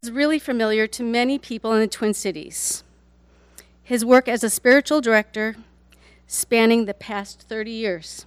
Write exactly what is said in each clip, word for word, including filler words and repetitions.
is really familiar to many people in the Twin Cities. His work as a spiritual director spanning the past thirty years.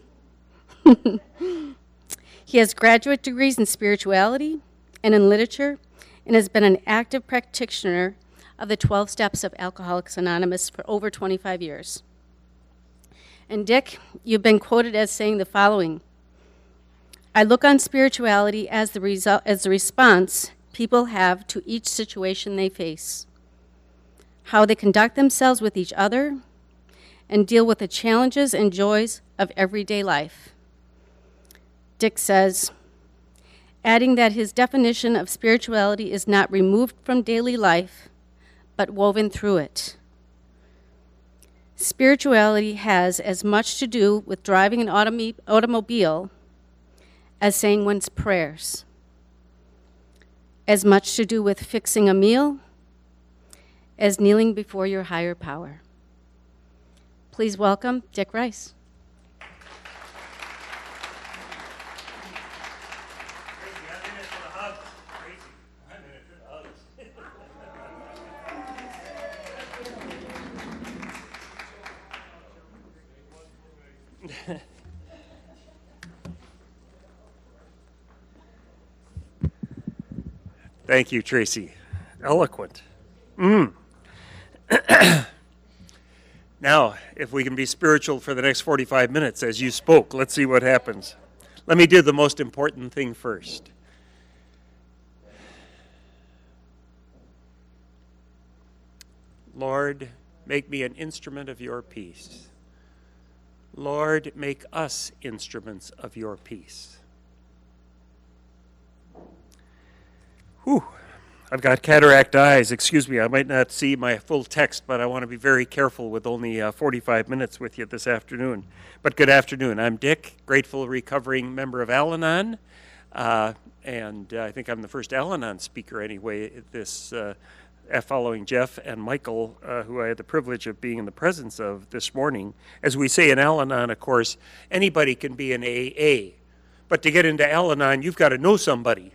He has graduate degrees in spirituality and in literature and has been an active practitioner of the twelve Steps of Alcoholics Anonymous for over twenty-five years. And Dick, you've been quoted as saying the following: I look on spirituality as the result, as the response people have to each situation they face, how they conduct themselves with each other, and deal with the challenges and joys of everyday life. Dick says, adding that his definition of spirituality is not removed from daily life, but woven through it. Spirituality has as much to do with driving an automi- automobile as saying one's prayers, as much to do with fixing a meal as kneeling before your higher power. Please welcome Dick Rice. Thank you, Tracy. Eloquent. Mm. Now, if we can be spiritual for the next forty-five minutes as you spoke, let's see what happens. Let me do the most important thing first. Lord, make me an instrument of your peace. Lord, make us instruments of your peace. Whew, I've got cataract eyes. Excuse me, I might not see my full text, but I want to be very careful with only uh, forty-five minutes with you this afternoon. But good afternoon. I'm Dick, grateful recovering member of Al-Anon, uh, and uh, I think I'm the first Al-Anon speaker anyway, this uh, following Jeff and Michael, uh, who I had the privilege of being in the presence of this morning. As we say in Al-Anon, of course, anybody can be an A A, but to get into Al-Anon, you've got to know somebody.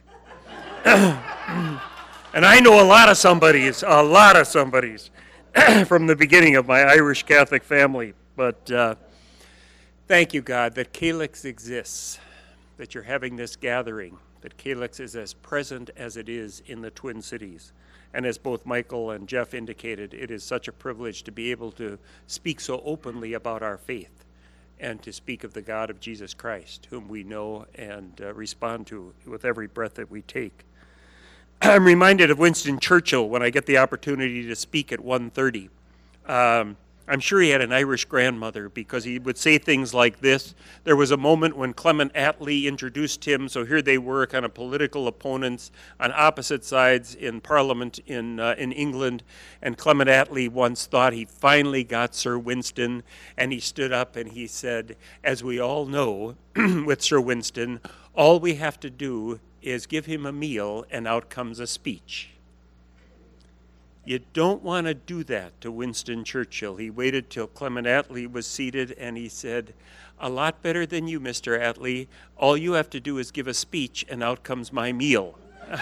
And I know a lot of somebodies, a lot of somebodies from the beginning of my Irish Catholic family. But uh, thank you, God, that Calyx exists, that you're having this gathering, that Calyx is as present as it is in the Twin Cities. And as both Michael and Jeff indicated, it is such a privilege to be able to speak so openly about our faith and to speak of the God of Jesus Christ, whom we know and uh, respond to with every breath that we take. I'm reminded of Winston Churchill when I get the opportunity to speak at one thirty. Um, I'm sure he had an Irish grandmother because he would say things like this. There was a moment when Clement Attlee introduced him, so here they were, kind of political opponents on opposite sides in Parliament in uh, in England, and Clement Attlee once thought he finally got Sir Winston, and he stood up and he said, as we all know with Sir Winston, all we have to do is give him a meal and out comes a speech. You don't want to do that to Winston Churchill. He waited till Clement Attlee was seated and he said, a lot better than you, Mister Attlee. All you have to do is give a speech and out comes my meal.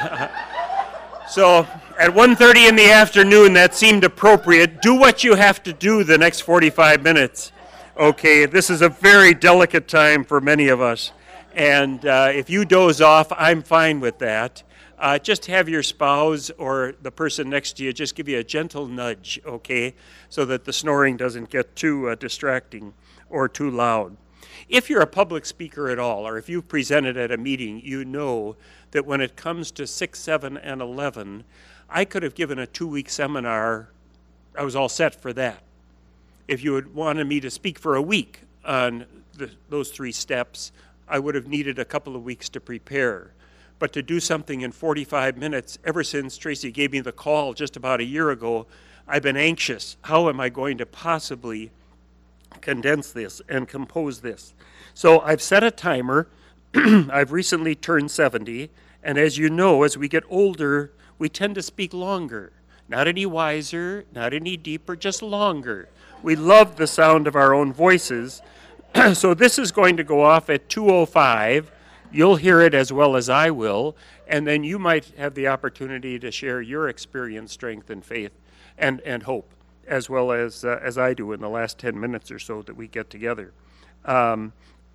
So at one thirty in the afternoon, that seemed appropriate. Do what you have to do the next forty-five minutes. Okay, this is a very delicate time for many of us. And uh, if you doze off, I'm fine with that. Uh, just have your spouse or the person next to you just give you a gentle nudge, okay, so that the snoring doesn't get too uh, distracting or too loud. If you're a public speaker at all, or if you've presented at a meeting, you know that when it comes to six, seven, and eleven, I could have given a two-week seminar. I was all set for that. If you had wanted me to speak for a week on the, those three steps, I would have needed a couple of weeks to prepare. But to do something in forty-five minutes, ever since Tracy gave me the call just about a year ago, I've been anxious. How am I going to possibly condense this and compose this? So I've set a timer. I've recently turned seventy, and as you know, as we get older, we tend to speak longer. Not any wiser, not any deeper, just longer. We love the sound of our own voices. So this is going to go off at two oh five. You'll hear it as well as I will, and then you might have the opportunity to share your experience, strength, and faith, and, and hope, as well as, uh, as I do in the last ten minutes or so that we get together. Um,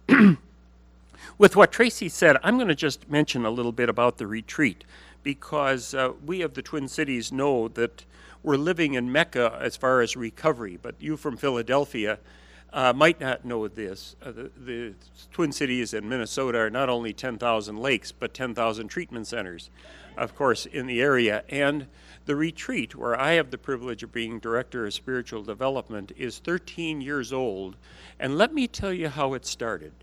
with what Tracy said, I'm going to just mention a little bit about the retreat, because uh, we of the Twin Cities know that we're living in Mecca as far as recovery, but you from Philadelphia uh, might not know this. Uh, the, the Twin Cities and Minnesota are not only ten thousand lakes, but ten thousand treatment centers, of course, in the area. And the retreat, where I have the privilege of being Director of Spiritual Development, is thirteen years old. And let me tell you how it started.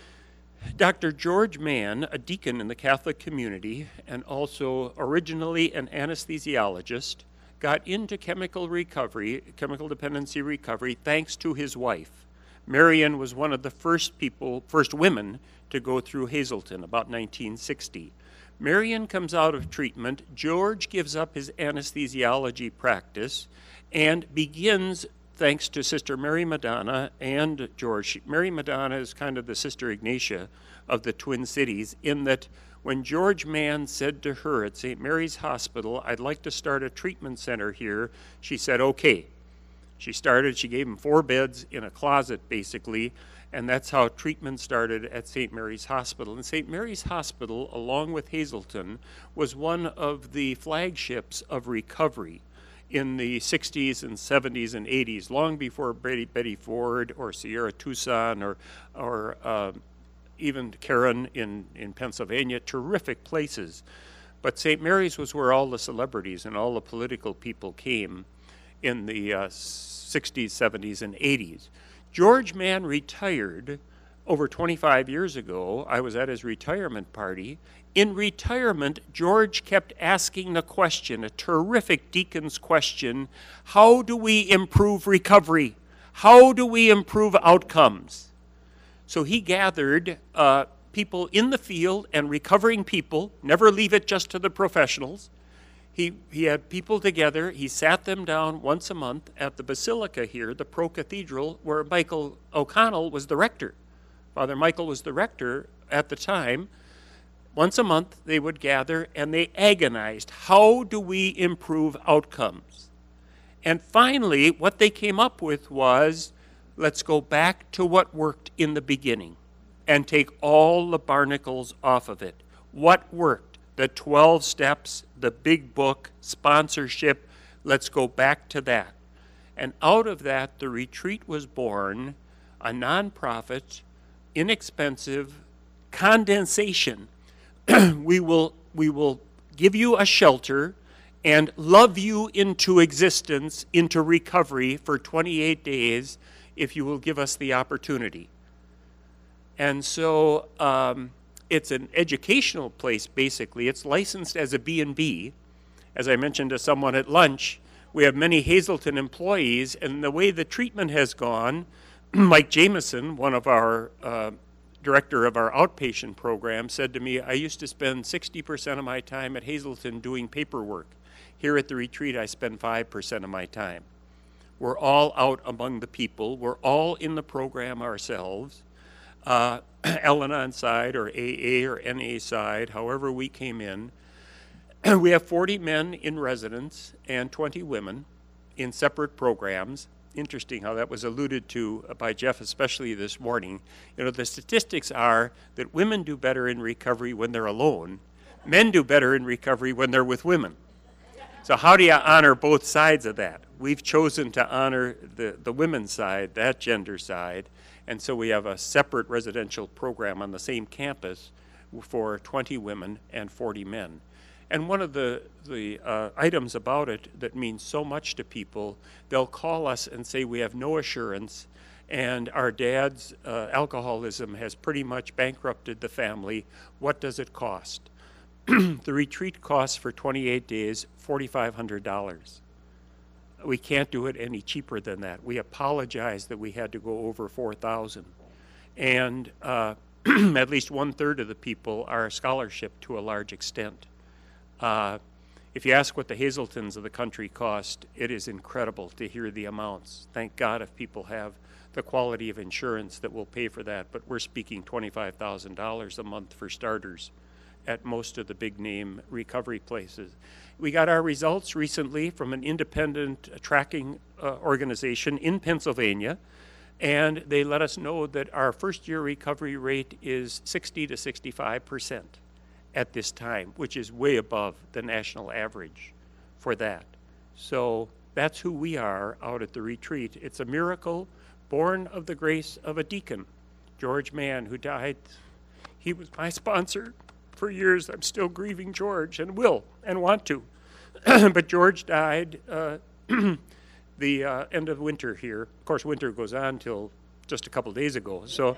Doctor George Mann, a deacon in the Catholic community and also originally an anesthesiologist, got into chemical recovery, chemical dependency recovery, thanks to his wife. Marion was one of the first people, first women to go through Hazelton, about nineteen sixty. Marion comes out of treatment. George gives up his anesthesiology practice and begins, thanks to Sister Mary Madonna and George. Mary Madonna is kind of the Sister Ignatia of the Twin Cities, in that when George Mann said to her at Saint Mary's Hospital, "I'd like to start a treatment center here," she said, okay. She started, she gave him four beds in a closet, basically, and that's how treatment started at Saint Mary's Hospital. And Saint Mary's Hospital, along with Hazelton, was one of the flagships of recovery in the sixties and seventies and eighties, long before Betty, Betty Ford or Sierra Tucson or, or uh, even Karen in, in Pennsylvania, terrific places. But Saint Mary's was where all the celebrities and all the political people came in the uh, sixties, seventies, and eighties. George Mann retired over twenty-five years ago. I was at his retirement party. In retirement, George kept asking the question, a terrific deacon's question: how do we improve recovery? How do we improve outcomes? So he gathered uh, people in the field and recovering people, never leave it just to the professionals. He, he had people together. He sat them down once a month at the Basilica here, the pro-cathedral, where Michael O'Connell was the rector. Father Michael was the rector at the time. Once a month, they would gather, and they agonized. How do we improve outcomes? And finally, what they came up with was, let's go back to what worked in the beginning and take all the barnacles off of it. What worked? The twelve steps, the big book, sponsorship. Let's go back to that. And out of that, the retreat was born, a nonprofit, inexpensive condensation. we will we will give you a shelter and love you into existence, into recovery for twenty-eight days if you will give us the opportunity. And so um, it's an educational place, basically. It's licensed as a B and B. As I mentioned to someone at lunch, we have many Hazelton employees, and the way the treatment has gone, Mike Jameson, one of our uh, director of our outpatient program, said to me, I used to spend sixty percent of my time at Hazelton doing paperwork. Here at the retreat, I spend five percent of my time. We're all out among the people. We're all in the program ourselves, uh, Al-Anon side or A A or N A side, however we came in. We have forty men in residence and twenty women in separate programs. Interesting how that was alluded to by Jeff, especially this morning. You know, the statistics are that women do better in recovery when they're alone. Men do better in recovery when they're with women. So how do you honor both sides of that? We've chosen to honor the, the women's side, that gender side, and so we have a separate residential program on the same campus for twenty women and forty men. And one of the, the uh, items about it that means so much to people, they'll call us and say we have no assurance, and our dad's uh, alcoholism has pretty much bankrupted the family. What does it cost? The retreat costs for twenty-eight days four thousand five hundred dollars. We can't do it any cheaper than that. We apologize that we had to go over four thousand dollars. And uh, at least one third of the people are scholarship to a large extent. Uh, If you ask what the Hazeltons of the country cost, it is incredible to hear the amounts. Thank God if people have the quality of insurance that will pay for that, but we're speaking twenty-five thousand dollars a month for starters at most of the big name recovery places. We got our results recently from an independent tracking uh, organization in Pennsylvania, and they let us know that our first year recovery rate is sixty to sixty-five percent at this time, which is way above the national average for that. So that's who we are out at the retreat. It's a miracle born of the grace of a deacon, George Mann, who died. He was my sponsor for years. I'm still grieving George and will and want to. But George died uh, the uh, end of winter here. Of course, winter goes on till just a couple days ago. So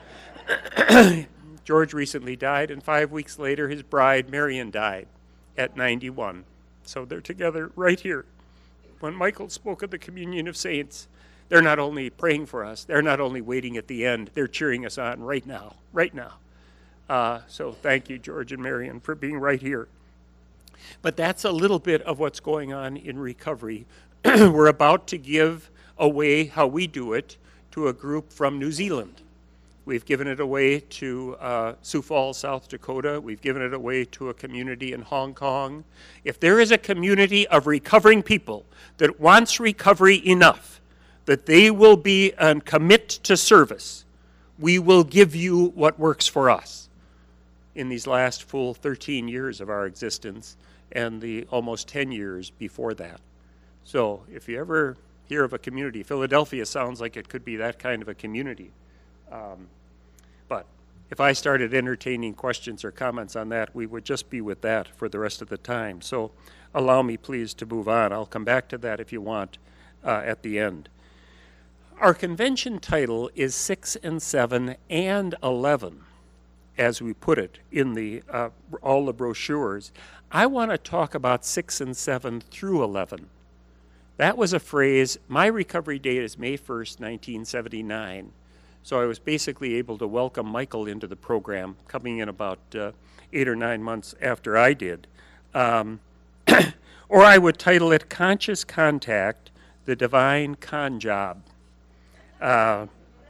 George recently died, and five weeks later, his bride, Marion, died at ninety-one. So they're together right here. When Michael spoke of the communion of saints, they're not only praying for us, they're not only waiting at the end, they're cheering us on right now, right now. Uh, so thank you, George and Marion, for being right here. But that's a little bit of what's going on in recovery. We're about to give away how we do it to a group from New Zealand. We've given it away to uh, Sioux Falls, South Dakota. We've given it away to a community in Hong Kong. If there is a community of recovering people that wants recovery enough that they will be and commit to service, we will give you what works for us in these last full thirteen years of our existence and the almost ten years before that. So if you ever hear of a community, Philadelphia sounds like it could be that kind of a community. Um, but if I started entertaining questions or comments on that, we would just be with that for the rest of the time. So allow me, please, to move on. I'll come back to that if you want uh, at the end. Our convention title is six and seven and eleven, as we put it in the uh, all the brochures. I want to talk about six and seven through eleven. That was a phrase. My recovery date is May first, nineteen seventy-nine. So I was basically able to welcome Michael into the program, coming in about uh, eight or nine months after I did. Um, or I would title it Conscious Contact, the Divine Con Job. Uh,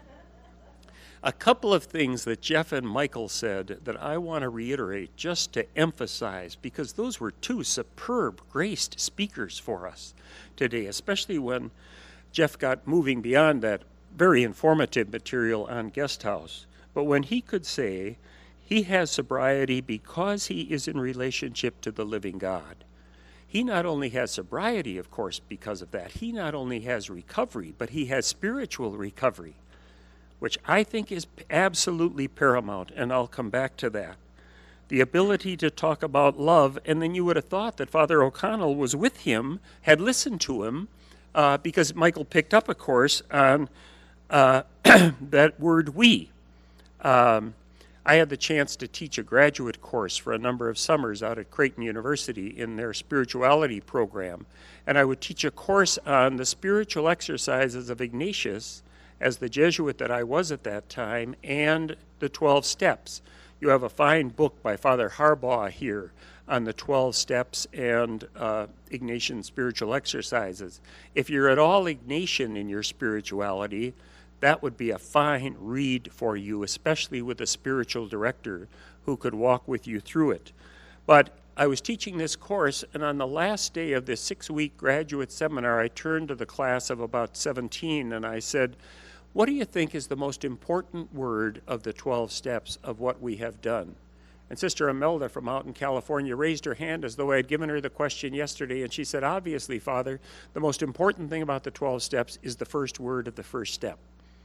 a couple of things that Jeff and Michael said that I want to reiterate just to emphasize, because those were two superb, graced speakers for us today, especially when Jeff got moving beyond that very informative material on Guest House. But when he could say he has sobriety because he is in relationship to the living God, he not only has sobriety, of course, because of that, he not only has recovery, but he has spiritual recovery, which I think is absolutely paramount, and I'll come back to that. The ability to talk about love, and then you would have thought that Father O'Connell was with him, had listened to him, uh, because Michael picked up a course on uh, that word we. Um, I had the chance to teach a graduate course for a number of summers out at Creighton University in their spirituality program, and I would teach a course on the spiritual exercises of Ignatius as the Jesuit that I was at that time, and the twelve steps. You have a fine book by Father Harbaugh here on the twelve steps and uh, Ignatian spiritual exercises. If you're at all Ignatian in your spirituality, that would be a fine read for you, especially with a spiritual director who could walk with you through it. But I was teaching this course, and on the last day of this six-week graduate seminar, I turned to the class of about seventeen, and I said, what do you think is the most important word of the twelve steps of what we have done? And Sister Imelda from out in California raised her hand as though I had given her the question yesterday, and she said, obviously, Father, the most important thing about the twelve steps is the first word of the first step.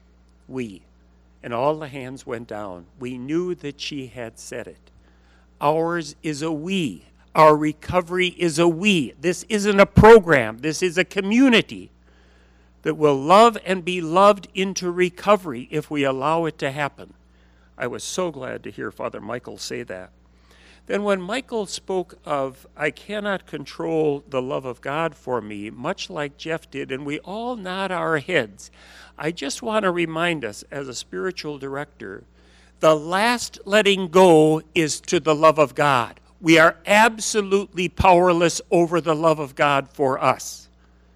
We. And all the hands went down. We knew that she had said it. Ours is a we. Our recovery is a we. This isn't a program. This is a community that will love and be loved into recovery if we allow it to happen. I was so glad to hear Father Michael say that. Then when Michael spoke of, I cannot control the love of God for me, much like Jeff did, and we all nod our heads, I just want to remind us as a spiritual director, the last letting go is to the love of God. We are absolutely powerless over the love of God for us.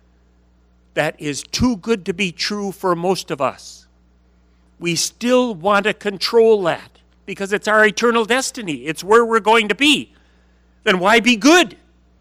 That is too good to be true for most of us. We still want to control that because it's our eternal destiny. It's where we're going to be. Then why be good?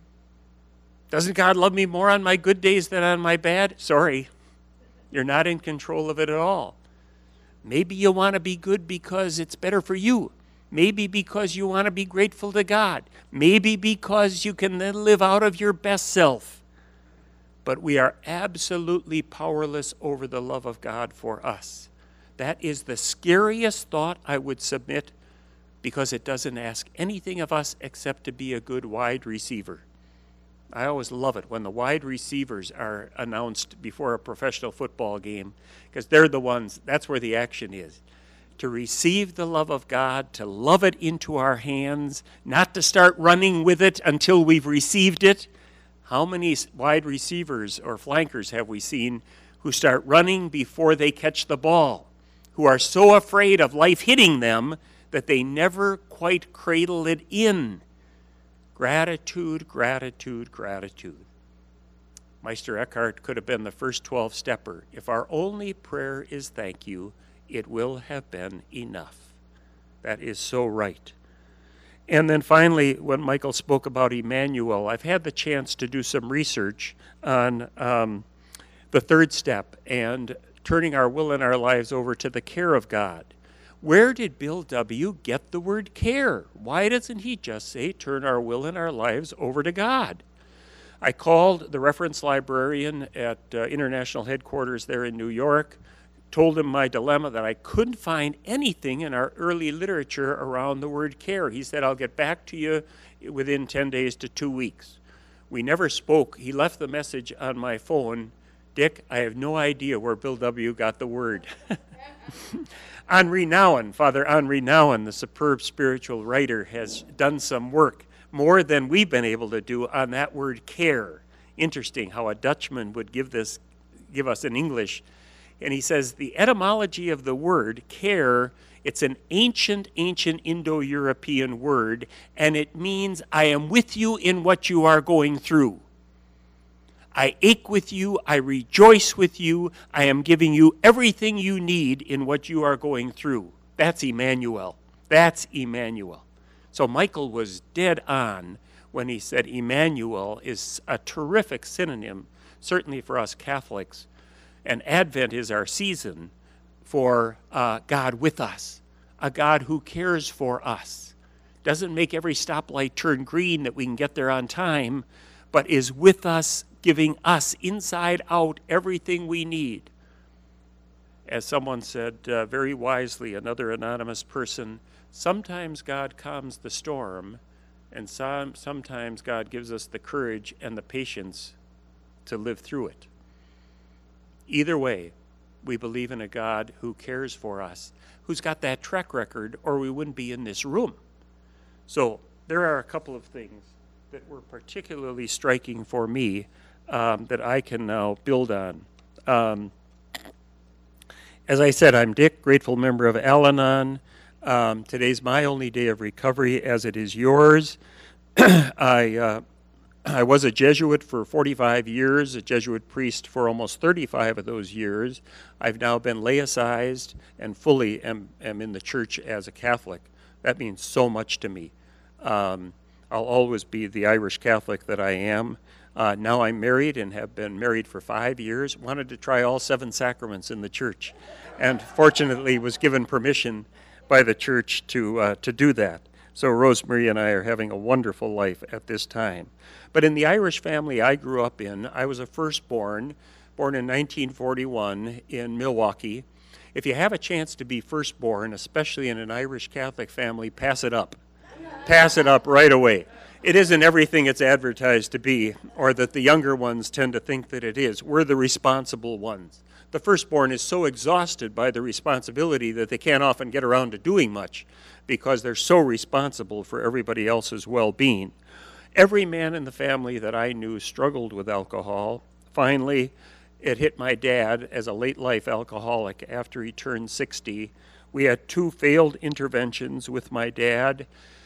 Doesn't God love me more on my good days than on my bad? Sorry, you're not in control of it at all. Maybe you want to be good because it's better for you. Maybe because you want to be grateful to God. Maybe because you can then live out of your best self. But we are absolutely powerless over the love of God for us. That is the scariest thought I would submit, because it doesn't ask anything of us except to be a good wide receiver. I always love it when the wide receivers are announced before a professional football game, because they're the ones, that's where the action is. To receive the love of God, to love it into our hands, not to start running with it until we've received it. How many wide receivers or flankers have we seen who start running before they catch the ball, who are so afraid of life hitting them that they never quite cradle it in? Gratitude, gratitude, gratitude. Meister Eckhart could have been the first twelve-stepper. If our only prayer is thank you, it will have been enough. That is so right. And then finally, when Michael spoke about Emmanuel, I've had the chance to do some research on um, the third step and turning our will and our lives over to the care of God. Where did Bill W. get the word care? Why doesn't he just say, turn our will and our lives over to God? I called the reference librarian at uh, international headquarters there in New York, told him my dilemma that I couldn't find anything in our early literature around the word care. He said, I'll get back to you within ten days to two weeks. We never spoke. He left the message on my phone. Dick, I have no idea where Bill W. got the word. Henri Nouwen, Father Henri Nouwen, the superb spiritual writer, has done some work, more than we've been able to do, on that word care. Interesting how a Dutchman would give this, give us in English. And he says the etymology of the word care, it's an ancient, ancient Indo-European word, and it means I am with you in what you are going through. I ache with you, I rejoice with you, I am giving you everything you need in what you are going through. That's Emmanuel. That's Emmanuel. So Michael was dead on when he said Emmanuel is a terrific synonym, certainly for us Catholics. And Advent is our season for uh, God with us, a God who cares for us. Doesn't make every stoplight turn green that we can get there on time, but is with us, giving us inside out everything we need. As someone said uh, very wisely, another anonymous person, sometimes God calms the storm, and some, sometimes God gives us the courage and the patience to live through it. Either way, we believe in a God who cares for us, who's got that track record, or we wouldn't be in this room. So there are a couple of things that were particularly striking for me um, that I can now build on. Um, as I said, I'm Dick, grateful member of Al-Anon. Um, today's my only day of recovery, as it is yours. I uh, I was a Jesuit for forty-five years, a Jesuit priest for almost thirty-five of those years. I've now been laicized and fully am, am in the church as a Catholic. That means so much to me. Um, I'll always be the Irish Catholic that I am. Uh, now I'm married and have been married for five years. Wanted to try all seven sacraments in the church, and fortunately was given permission by the church to uh, to do that. So Rosemary and I are having a wonderful life at this time. But in the Irish family I grew up in, I was a firstborn, born in nineteen forty-one in Milwaukee. If you have a chance to be firstborn, especially in an Irish Catholic family, pass it up. Pass it up right away. It isn't everything it's advertised to be, or that the younger ones tend to think that it is. We're the responsible ones. The firstborn is so exhausted by the responsibility that they can't often get around to doing much because they're so responsible for everybody else's well-being. Every man in the family that I knew struggled with alcohol. Finally, it hit my dad as a late-life alcoholic after he turned sixty. We had two failed interventions with my dad,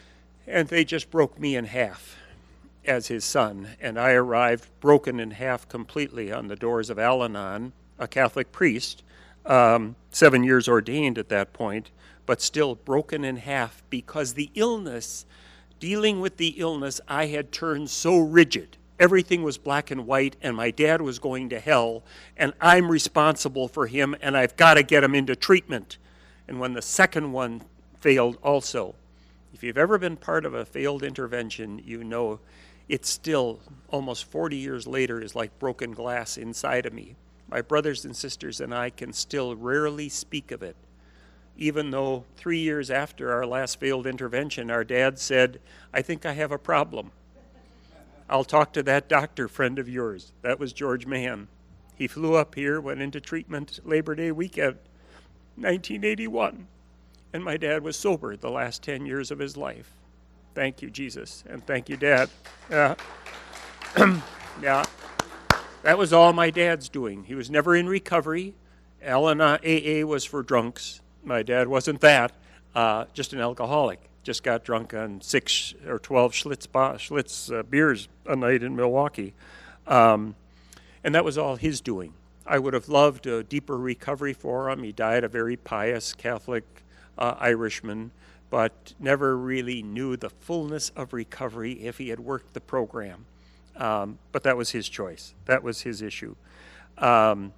And they just broke me in half as his son, and I arrived broken in half completely on the doors of Al-Anon, a Catholic priest, um, seven years ordained at that point, but still broken in half because the illness, dealing with the illness, I had turned so rigid. Everything was black and white, and my dad was going to hell, and I'm responsible for him, and I've got to get him into treatment. And when the second one failed also, if you've ever been part of a failed intervention, you know it's still, almost forty years later, is like broken glass inside of me. My brothers and sisters and I can still rarely speak of it, even though three years after our last failed intervention, our dad said, I think I have a problem. I'll talk to that doctor friend of yours. That was George Mann. He flew up here, went into treatment Labor Day weekend, nineteen eighty-one. And my dad was sober the last ten years of his life. Thank you, Jesus, and thank you, Dad. Yeah. Yeah. That was all my dad's doing. He was never in recovery. Al-Anon A A was for drunks. My dad wasn't that, uh, just an alcoholic. Just got drunk on six or twelve Schlitz, Schlitz uh, beers a night in Milwaukee. Um, and that was all his doing. I would have loved a deeper recovery for him. He died a very pious Catholic uh, Irishman, but never really knew the fullness of recovery if he had worked the program. Um, but that was his choice. That was his issue. Um,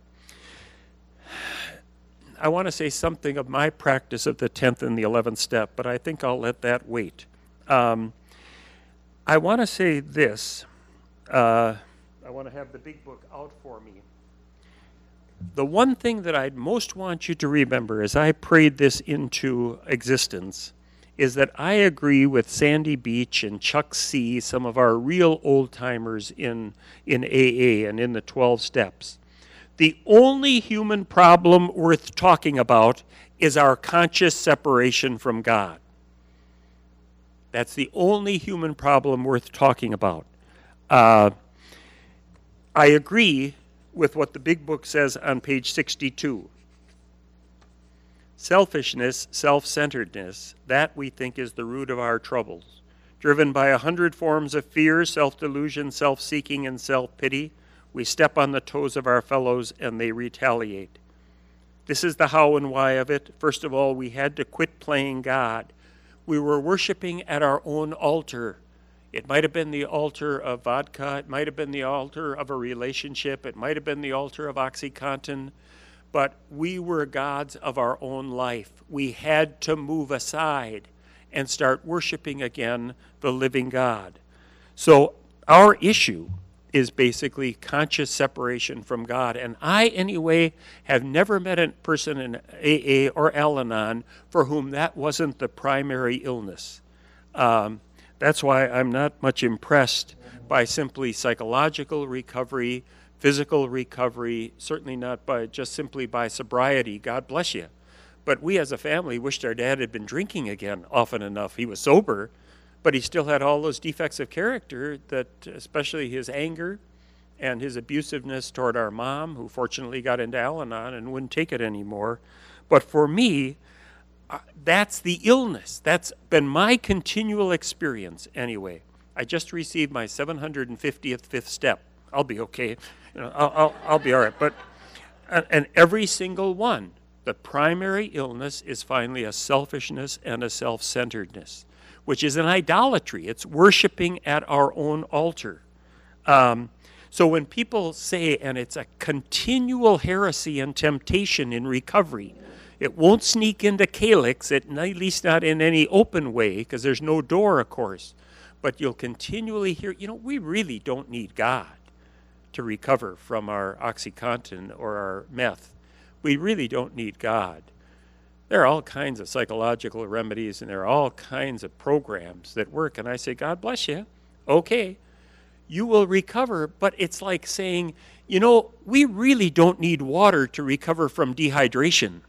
I want to say something of my practice of the tenth and the eleventh step, but I think I'll let that wait. Um, I want to say this. Uh, I want to have the big book out for me. The one thing that I'd most want you to remember as I prayed this into existence is that I agree with Sandy Beach and Chuck C., some of our real old-timers in, in A A and in the twelve steps. The only human problem worth talking about is our conscious separation from God. That's the only human problem worth talking about. Uh, I agree with what the big book says on page sixty-two. Selfishness, self-centeredness, that we think is the root of our troubles. Driven by a hundred forms of fear, self-delusion, self-seeking, and self-pity, we step on the toes of our fellows and they retaliate. This is the how and why of it. First of all, we had to quit playing God. We were worshiping at our own altar. It might have been the altar of vodka. It might have been the altar of a relationship. It might have been the altar of OxyContin. But we were gods of our own life. We had to move aside and start worshiping again the living God. So our issue is basically conscious separation from God. And I, anyway, have never met a person in A A or Al-Anon for whom that wasn't the primary illness. Um, that's why I'm not much impressed by simply psychological recovery, physical recovery, certainly not by just simply by sobriety. God bless you. But we as a family wished our dad had been drinking again often enough. He was sober, but he still had all those defects of character, that especially his anger and his abusiveness toward our mom, who fortunately got into Al-Anon and wouldn't take it anymore. But for me, uh, that's the illness. That's been my continual experience anyway. I just received my seven hundred fiftieth fifth step. I'll be okay. You know, I'll, I'll, I'll be all right. But, and, and every single one, the primary illness is finally a selfishness and a self-centeredness, which is an idolatry. It's worshiping at our own altar. Um, so when people say, and it's a continual heresy and temptation in recovery, it won't sneak into calyx, at least not in any open way, because there's no door, of course. But you'll continually hear, you know, we really don't need God to recover from our OxyContin or our meth. We really don't need God. There are all kinds of psychological remedies, and there are all kinds of programs that work. And I say, God bless you. Okay, you will recover. But it's like saying, you know, we really don't need water to recover from dehydration.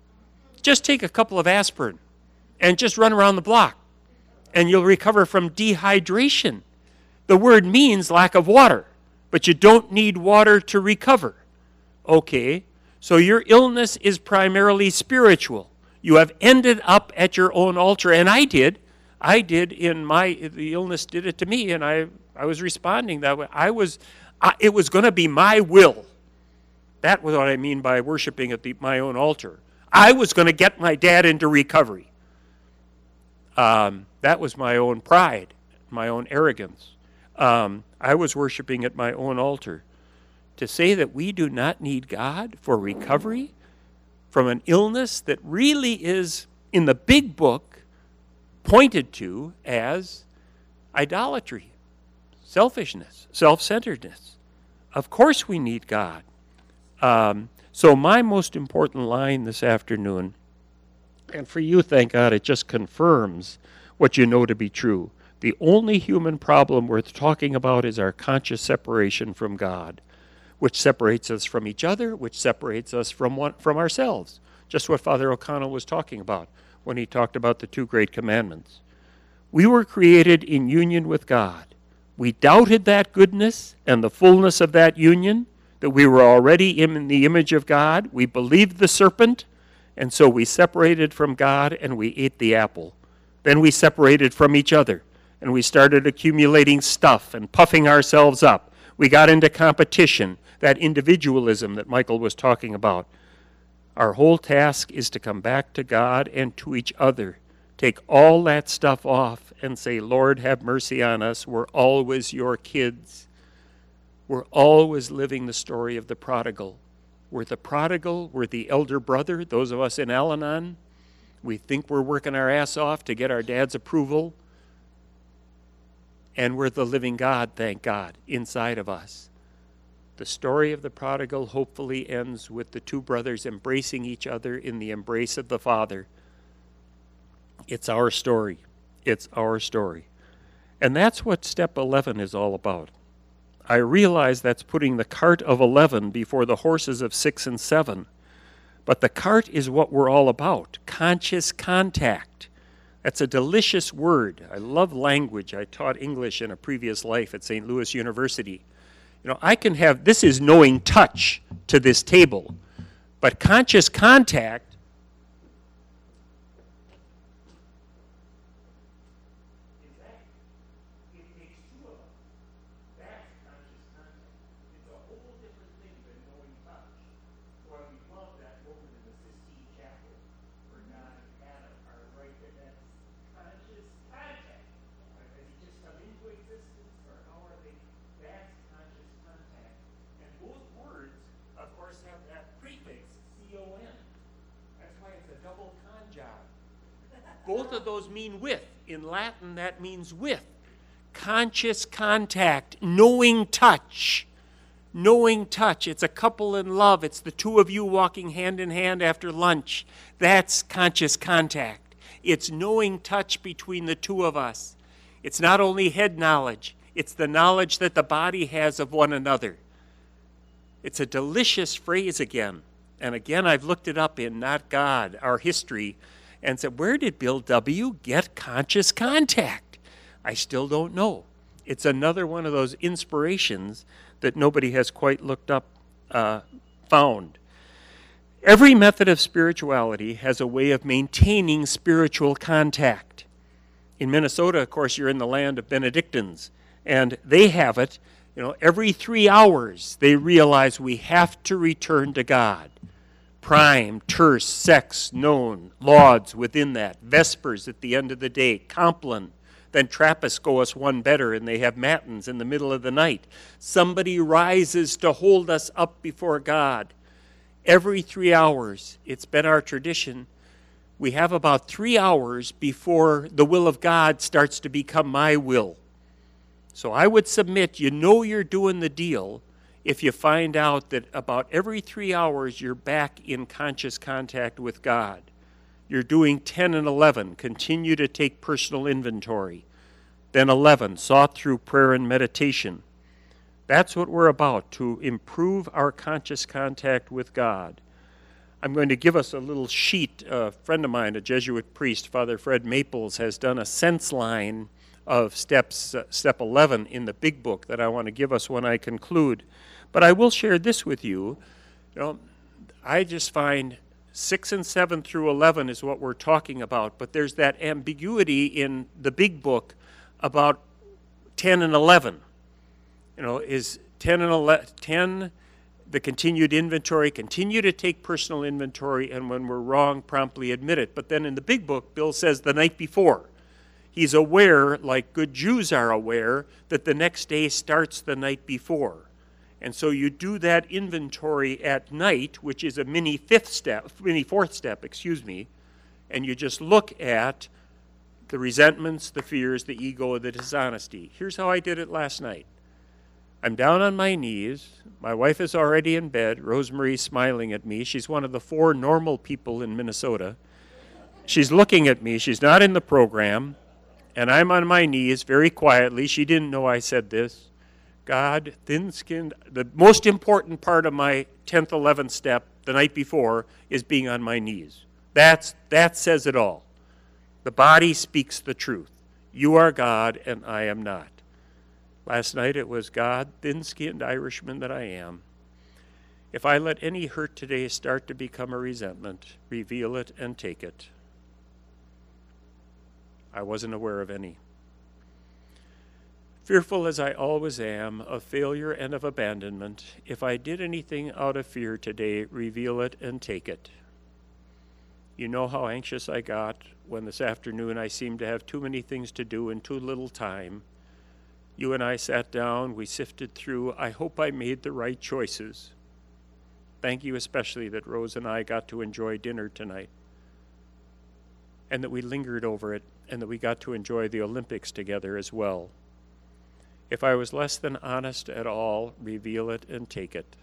Just take a couple of aspirin and just run around the block, and you'll recover from dehydration. The word means lack of water, but you don't need water to recover. Okay, so your illness is primarily spiritual. You have ended up at your own altar, and I did. I did in my, the illness did it to me, and I, I was responding that way. I was, I, it was going to be my will. That was what I mean by worshiping at the, my own altar. I was going to get my dad into recovery. Um, that was my own pride, my own arrogance. Um, I was worshiping at my own altar. To say that we do not need God for recovery from an illness that really is, in the big book, pointed to as idolatry, selfishness, self-centeredness. Of course we need God. Um, so my most important line this afternoon, and for you, thank God, it just confirms what you know to be true. The only human problem worth talking about is our conscious separation from God, which separates us from each other, which separates us from one, from ourselves. Just what Father O'Connell was talking about when he talked about the two great commandments. We were created in union with God. We doubted that goodness and the fullness of that union, that we were already in the image of God. We believed the serpent, and so we separated from God and we ate the apple. Then we separated from each other, and we started accumulating stuff and puffing ourselves up. We got into competition, that individualism that Michael was talking about. Our whole task is to come back to God and to each other. Take all that stuff off and say, Lord, have mercy on us. We're always your kids. We're always living the story of the prodigal. We're the prodigal. We're the elder brother. Those of us in Al-Anon, we think we're working our ass off to get our dad's approval. And we're the living God, thank God, inside of us. The story of the prodigal hopefully ends with the two brothers embracing each other in the embrace of the Father. It's our story. It's our story. And that's what step eleven is all about. I realize that's putting the cart of eleven before the horses of six and seven. But the cart is what we're all about, conscious contact. That's a delicious word. I love language. I taught English in a previous life at Saint Louis University. You know, I can have, this is knowing touch to this table, but conscious contact both of those mean with. In Latin, that means with. Conscious contact, knowing touch. Knowing touch. It's a couple in love. It's the two of you walking hand in hand after lunch. That's conscious contact. It's knowing touch between the two of us. It's not only head knowledge. It's the knowledge that the body has of one another. It's a delicious phrase again. And again, I've looked it up in Not God, Our History, and said, where did Bill W. get conscious contact? I still don't know. It's another one of those inspirations that nobody has quite looked up, uh, found. Every method of spirituality has a way of maintaining spiritual contact. In Minnesota, of course, you're in the land of Benedictines, and they have it, you know, every three hours they realize we have to return to God. Prime, terse, sex, known, lauds within that, vespers at the end of the day, Compline, then Trappist go us one better, and they have matins in the middle of the night. Somebody rises to hold us up before God. Every three hours, it's been our tradition, we have about three hours before the will of God starts to become my will. So I would submit, you know you're doing the deal if you find out that about every three hours you're back in conscious contact with God. You're doing ten and eleven, continue to take personal inventory. Then eleven, sought through prayer and meditation. That's what we're about, to improve our conscious contact with God. I'm going to give us a little sheet. A friend of mine, a Jesuit priest, Father Fred Maples, has done a sense line of steps, uh, step eleven in the big book that I want to give us when I conclude. But I will share this with you. You know, I just find six and seven through eleven is what we're talking about, but there's that ambiguity in the big book about ten and eleven. You know, is ten and eleven, ten, the continued inventory, continue to take personal inventory, and when we're wrong, promptly admit it. But then in the big book, Bill says the night before. He's aware, like good Jews are aware, that the next day starts the night before. And so you do that inventory at night, which is a mini fifth step, mini fourth step, excuse me, and you just look at the resentments, the fears, the ego, the dishonesty. Here's how I did it last night. I'm down on my knees. My wife is already in bed. Rosemary's smiling at me. She's one of the four normal people in Minnesota. She's looking at me. She's not in the program. And I'm on my knees very quietly. She didn't know I said this. God, thin-skinned, the most important part of my tenth, eleventh step the night before is being on my knees. That's, that says it all. The body speaks the truth. You are God and I am not. Last night it was, God, thin-skinned Irishman that I am. If I let any hurt today start to become a resentment, reveal it and take it. I wasn't aware of any. Fearful as I always am of failure and of abandonment, if I did anything out of fear today, reveal it and take it. You know how anxious I got when this afternoon I seemed to have too many things to do in too little time. You and I sat down, we sifted through. I hope I made the right choices. Thank you especially that Rose and I got to enjoy dinner tonight, and that we lingered over it, and that we got to enjoy the Olympics together as well. If I was less than honest at all, reveal it and take it.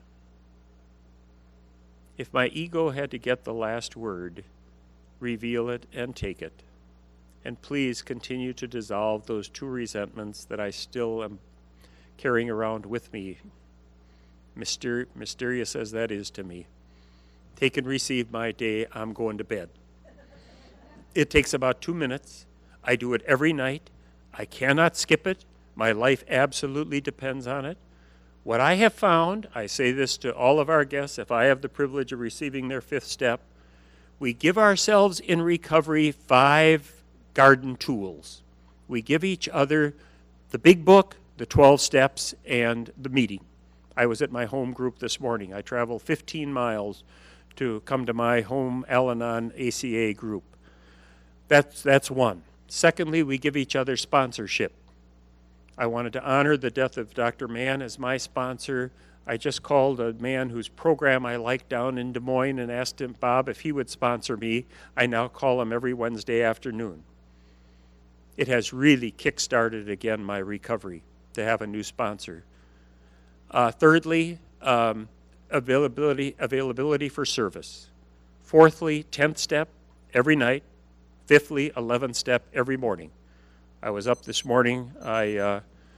If my ego had to get the last word, reveal it and take it. And please continue to dissolve those two resentments that I still am carrying around with me, Myster- mysterious as that is to me. Take and receive my day. I'm going to bed. It takes about two minutes. I do it every night. I cannot skip it. My life absolutely depends on it. What I have found, I say this to all of our guests, if I have the privilege of receiving their fifth step, we give ourselves in recovery five garden tools. We give each other the big book, the twelve steps, and the meeting. I was at my home group this morning. I traveled fifteen miles to come to my home Al-Anon A C A group. That's, that's one. Secondly, we give each other sponsorship. I wanted to honor the death of Doctor Mann as my sponsor. I just called a man whose program I like down in Des Moines and asked him, Bob, if he would sponsor me. I now call him every Wednesday afternoon. It has really kick-started again my recovery to have a new sponsor. Uh, thirdly, um, availability, availability for service. Fourthly, tenth step every night. Fifthly, eleventh step every morning. I was up this morning. I uh,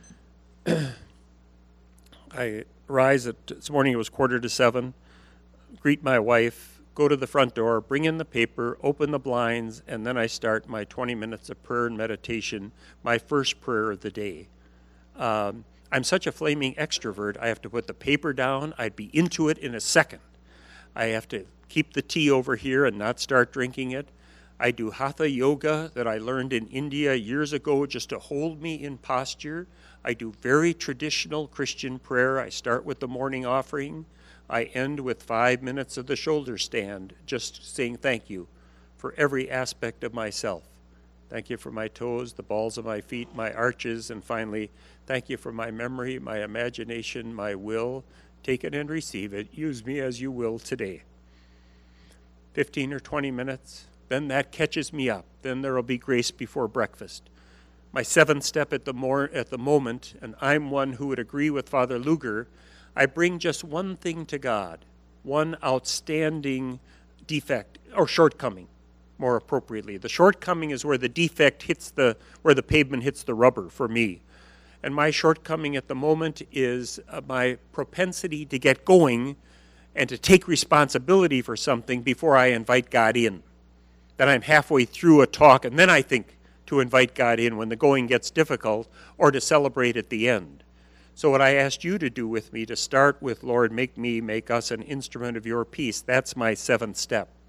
I rise at, this morning it was quarter to seven, greet my wife, go to the front door, bring in the paper, open the blinds, and then I start my twenty minutes of prayer and meditation, my first prayer of the day. Um, I'm such a flaming extrovert, I have to put the paper down. I'd be into it in a second. I have to keep the tea over here and not start drinking it. I do hatha yoga that I learned in India years ago just to hold me in posture. I do very traditional Christian prayer. I start with the morning offering. I end with five minutes of the shoulder stand, just saying thank you for every aspect of myself. Thank you for my toes, the balls of my feet, my arches, and finally, thank you for my memory, my imagination, my will. Take it and receive it. Use me as you will today. fifteen or twenty minutes. Then that catches me up. Then there will be grace before breakfast. My seventh step at the, more, at the moment, and I'm one who would agree with Father Luger, I bring just one thing to God, one outstanding defect, or shortcoming, more appropriately. The shortcoming is where the defect hits the, where the pavement hits the rubber for me. And my shortcoming at the moment is uh, my propensity to get going and to take responsibility for something before I invite God in. That I'm halfway through a talk and then I think to invite God in when the going gets difficult or to celebrate at the end. So what I asked you to do with me, to start with, Lord, make me, make us an instrument of your peace, that's my seventh step.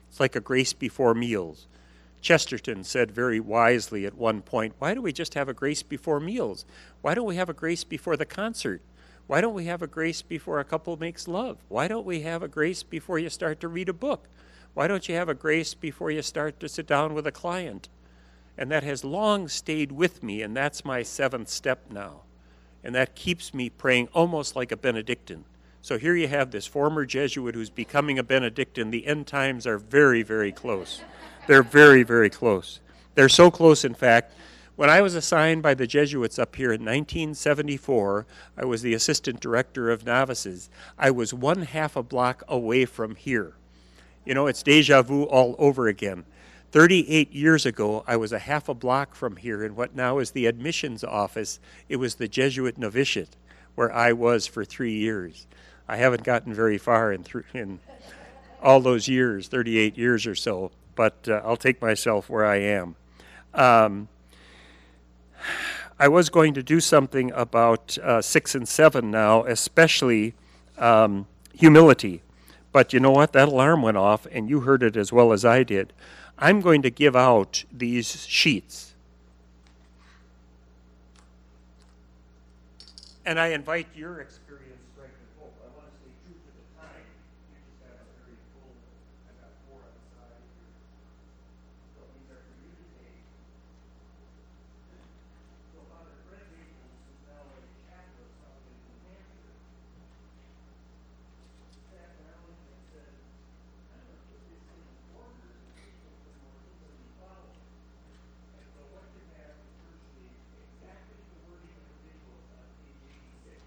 It's like a grace before meals. Chesterton said very wisely at one point, why do we just have a grace before meals? Why don't we have a grace before the concert? Why don't we have a grace before a couple makes love? Why don't we have a grace before you start to read a book? Why don't you have a grace before you start to sit down with a client? And that has long stayed with me, and that's my seventh step now. And that keeps me praying almost like a Benedictine. So here you have this former Jesuit who's becoming a Benedictine. The end times are very, very close. They're very, very close. They're so close, in fact, when I was assigned by the Jesuits up here in nineteen seventy-four, I was the assistant director of novices. I was one half a block away from here. You know, it's deja vu all over again. thirty-eight years ago, I was a half a block from here in what now is the admissions office. It was the Jesuit novitiate, where I was for three years. I haven't gotten very far in, th- in all those years, thirty-eight years or so, but uh, I'll take myself where I am. Um, I was going to do something about uh, six and seven now, especially um, humility. But you know what? That alarm went off, and you heard it as well as I did. I'm going to give out these sheets. And I invite your experience, strength, and hope. I want to stay true to the time. You just have a very full, I got four on the side here. So these are for you to take. So Father Fred Maples is now a chaplain up in New Hampshire. Sat down and said, I'm going to put this in order so people can more easily follow. And so what you have is virtually exactly the wording of the visual on page eighty-six.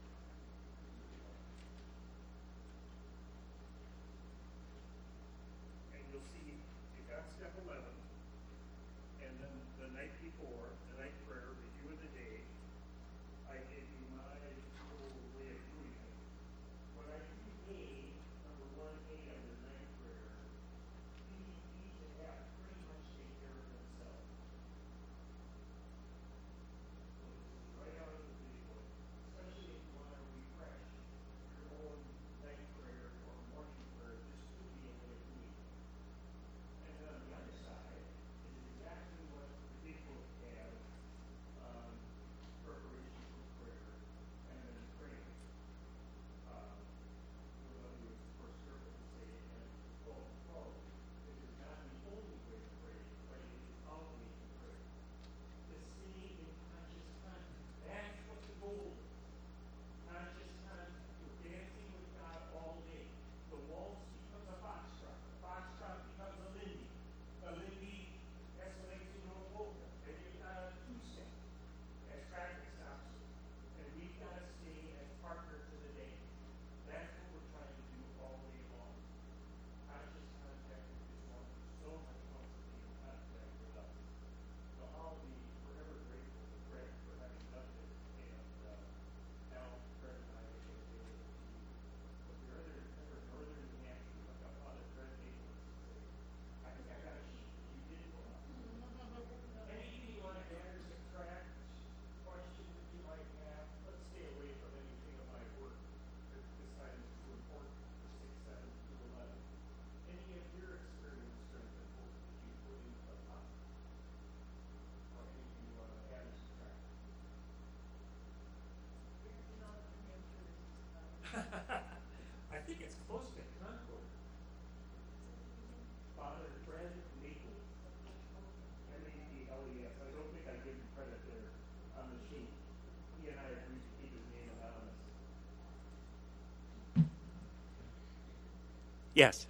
And you'll see you got step eleven, and then the night before, the night prayer, review of the day, I gave you my little way of doing it. When I do A, number one A under night prayer, these these have pretty much take care of themselves. So this is right out of the visual, especially if you want to refresh your own night prayer or morning prayer, this could be a way of doing it. And then on the other side is exactly what the big book has, um, preparation for prayer and then prayer. Um, whether it's for service to say and quote, quote, it is not the only way to pray, but it is our way to pray. To stay in conscious contact. That's what the goal is. Conscious contact. We're dancing with God all day. The waltz becomes a foxtrot. The foxtrot becomes a lindy. A lindy escalates into a polka. And you've got a two-step as traffic stops you. And we've got to stay as partner to the day. That's what we're trying to do all day long. Conscious contact with His Son. So much wants to be in contact with us. So I'll be forever grateful to Fred for having done this. And uh, now Fred and I are going to be able to see. If you're ever, ever in northern New Hampshire, look up Father Fred Maples and say, I think I got a sheet that you did for us. Anything you want to add or subtract, questions that you might have, let's stay away from anything of my work. This this time is too important for six, seven, two, eleven. Any of your experience, strength, and hope that you put into the pot? Or anything you want to add or subtract? I think it's close to Concord. Father Fred Maples. M A P L E S. I don't think I give him credit there on the sheet. He and I agreed to keep his name anonymous. Yes.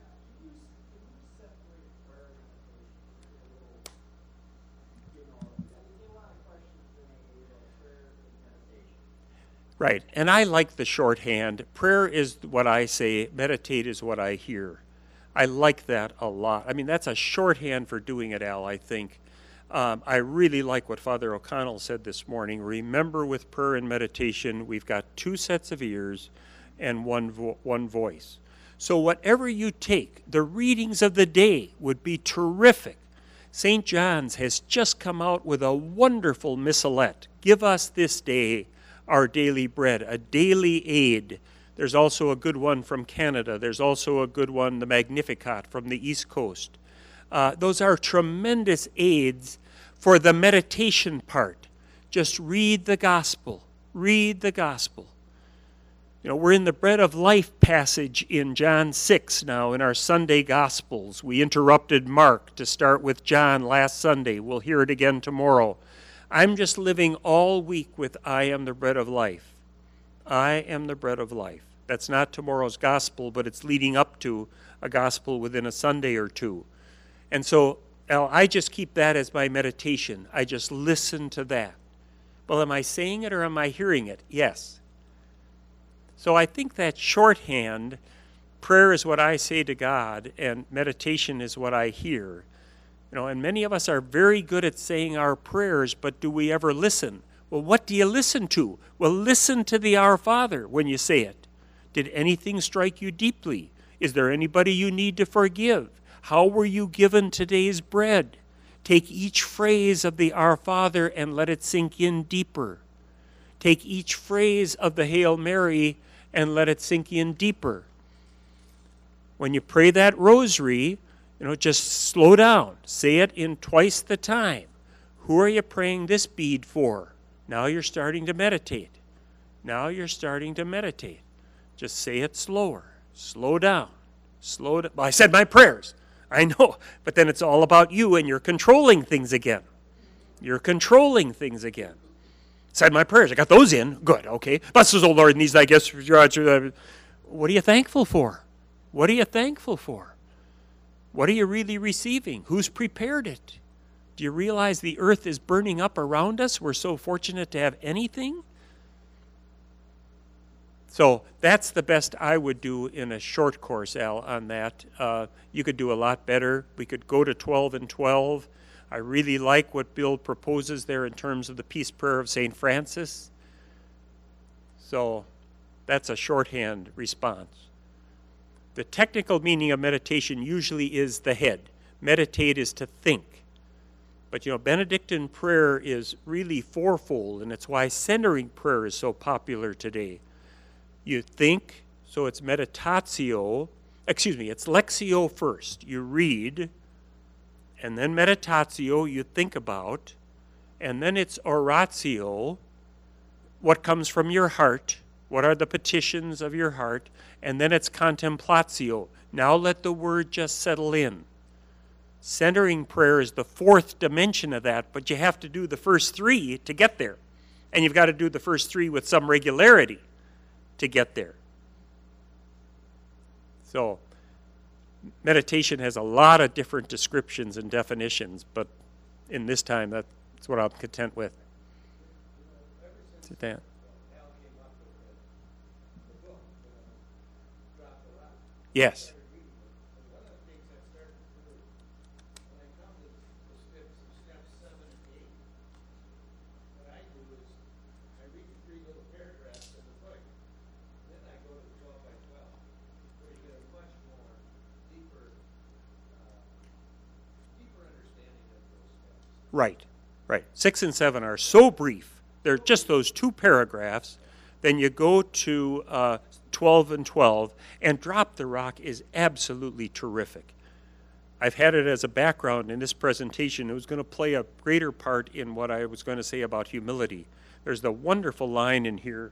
Right, and I like the shorthand. Prayer is what I say, meditate is what I hear. I like that a lot. I mean, that's a shorthand for doing it, Al, I think. Um, I really like what Father O'Connell said this morning. Remember, with prayer and meditation, we've got two sets of ears and one vo- one voice. So whatever you take, the readings of the day would be terrific. Saint John's has just come out with a wonderful missalette. Give us this day our daily bread, a daily aid There's also a good one from Canada. There's also a good one, the Magnificat, from the East Coast. Uh, those are tremendous aids for the meditation part. Just read the gospel. Read the gospel. You know, we're in the bread of life passage in John six now in our Sunday Gospels. We interrupted Mark to start with John last Sunday. We'll hear it again tomorrow. I'm just living all week with I am the bread of life. I am the bread of life. That's not tomorrow's gospel, but it's leading up to a gospel within a Sunday or two. And so Al, I just keep that as my meditation. I just listen to that. Well, am I saying it or am I hearing it? Yes. So I think that shorthand, prayer is what I say to God, and meditation is what I hear. You know, and many of us are very good at saying our prayers, but do we ever listen? Well, what do you listen to? Well, listen to the Our Father when you say it. Did anything strike you deeply? Is there anybody you need to forgive? How were you given today's bread? Take each phrase of the Our Father and let it sink in deeper. Take each phrase of the Hail Mary and let it sink in deeper. When you pray that rosary, you know, just slow down. Say it in twice the time. Who are you praying this bead for? Now you're starting to meditate. Now you're starting to meditate. Just say it slower. Slow down. Slow down. Well, I said my prayers. I know, but then it's all about you and you're controlling things again. You're controlling things again. Said my prayers. I got those in. Good, okay. Bless us, O Lord, and these I guess. What are you thankful for? What are you thankful for? What are you really receiving? Who's prepared it? Do you realize the earth is burning up around us? We're so fortunate to have anything. So that's the best I would do in a short course, Al, on that. Uh, you could do a lot better. We could go to twelve and twelve. I really like what Bill proposes there in terms of the peace prayer of Saint Francis. So that's a shorthand response. The technical meaning of meditation usually is the head. Meditate is to think. But, you know, Benedictine prayer is really fourfold, and it's why centering prayer is so popular today. You think, so it's meditatio, excuse me, it's lectio first. You read, and then meditatio, you think about, and then it's oratio, what comes from your heart, what are the petitions of your heart, and then it's contemplatio. Now let the word just settle in. Centering prayer is the fourth dimension of that, but you have to do the first three to get there. And you've got to do the first three with some regularity to get there. So, meditation has a lot of different descriptions and definitions, but in this time, that's what I'm content with. Sit down. Yes. Right, right. Six and seven are so brief. They're just those two paragraphs. Then you go to uh, twelve and twelve, and Drop the Rock is absolutely terrific. I've had it as a background in this presentation. It was going to play a greater part in what I was going to say about humility. There's the wonderful line in here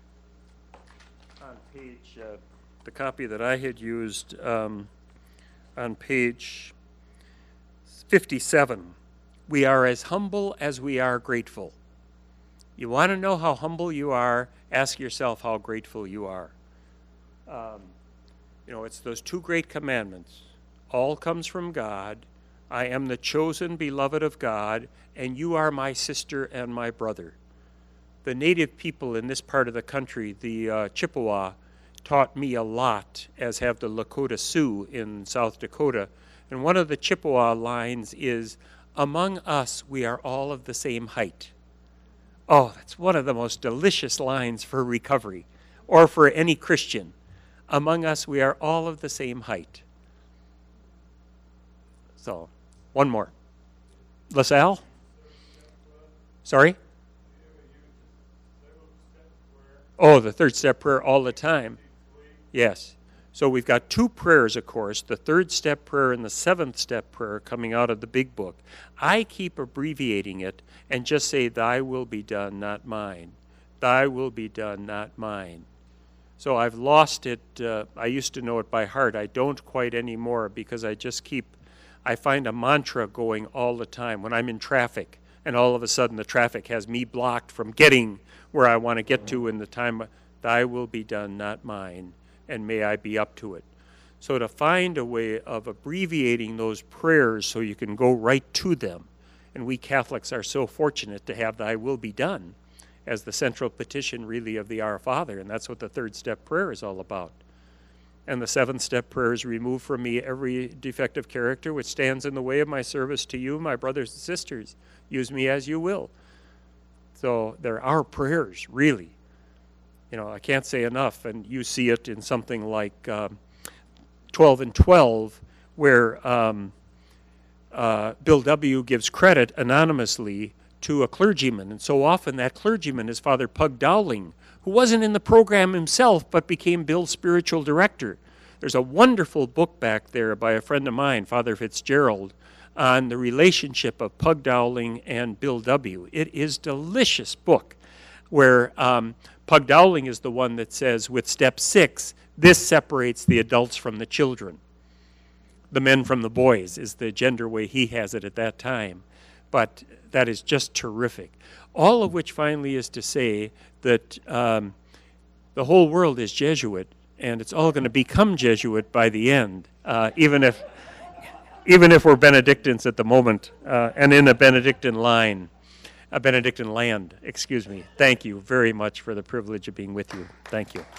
on page, uh, the copy that I had used um, on page fifty-seven. We are as humble as we are grateful. You want to know how humble you are, ask yourself how grateful you are. Um, you know, it's those two great commandments. All comes from God. I am the chosen beloved of God, and you are my sister and my brother. The native people in this part of the country, the uh, Chippewa, taught me a lot, as have the Lakota Sioux in South Dakota. And one of the Chippewa lines is, among us, we are all of the same height. Oh, that's one of the most delicious lines for recovery, or for any Christian. Among us, we are all of the same height. So, one more. LaSalle? Sorry? Oh, the third step prayer all the time. Yes. So we've got two prayers, of course, the third step prayer and the seventh step prayer coming out of the big book. I keep abbreviating it and just say, thy will be done, not mine. Thy will be done, not mine. So I've lost it. Uh, I used to know it by heart. I don't quite anymore because I just keep, I find a mantra going all the time when I'm in traffic and all of a sudden the traffic has me blocked from getting where I want to get to in the time, thy will be done, not mine, and may I be up to it. So to find a way of abbreviating those prayers so you can go right to them, and we Catholics are so fortunate to have thy will be done as the central petition really of the Our Father, and that's what the third step prayer is all about. And the seventh step prayer is, remove from me every defective character which stands in the way of my service to you, my brothers and sisters. Use me as you will. So there are prayers, really. You know, I can't say enough, and you see it in something like um, twelve and twelve, where um, uh, Bill W. gives credit anonymously to a clergyman, and so often that clergyman is Father Pug Dowling, who wasn't in the program himself, but became Bill's spiritual director. There's a wonderful book back there by a friend of mine, Father Fitzgerald, on the relationship of Pug Dowling and Bill W. It is a delicious book, where um, Pug Dowling is the one that says, with step six, this separates the adults from the children. The men from the boys is the gender way he has it at that time. But that is just terrific. All of which finally is to say that um, the whole world is Jesuit, and it's all going to become Jesuit by the end, uh, even if even if we're Benedictines at the moment, uh, and in a Benedictine line, a Benedictine land, excuse me. Thank you very much for the privilege of being with you. Thank you.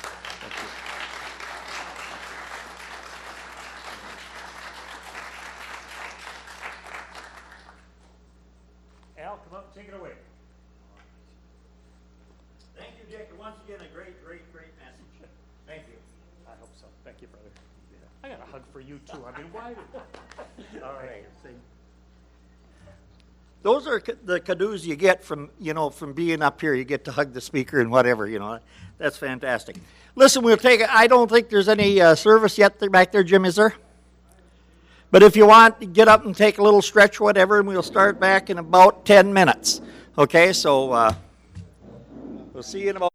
Al, come up, take it away. Thank you, Dick. Once again, a great, great, great message. Thank you. I hope so. Thank you, brother. I got a hug for you, too. I mean, why? All right. Those are ca- the cadeaux you get from, you know, from being up here. You get to hug the speaker and whatever, you know. That's fantastic. Listen, we'll take it. I don't think there's any uh, service yet there back there, Jim, is there? But if you want, get up and take a little stretch, whatever, and we'll start back in about ten minutes. Okay, so uh, we'll see you in about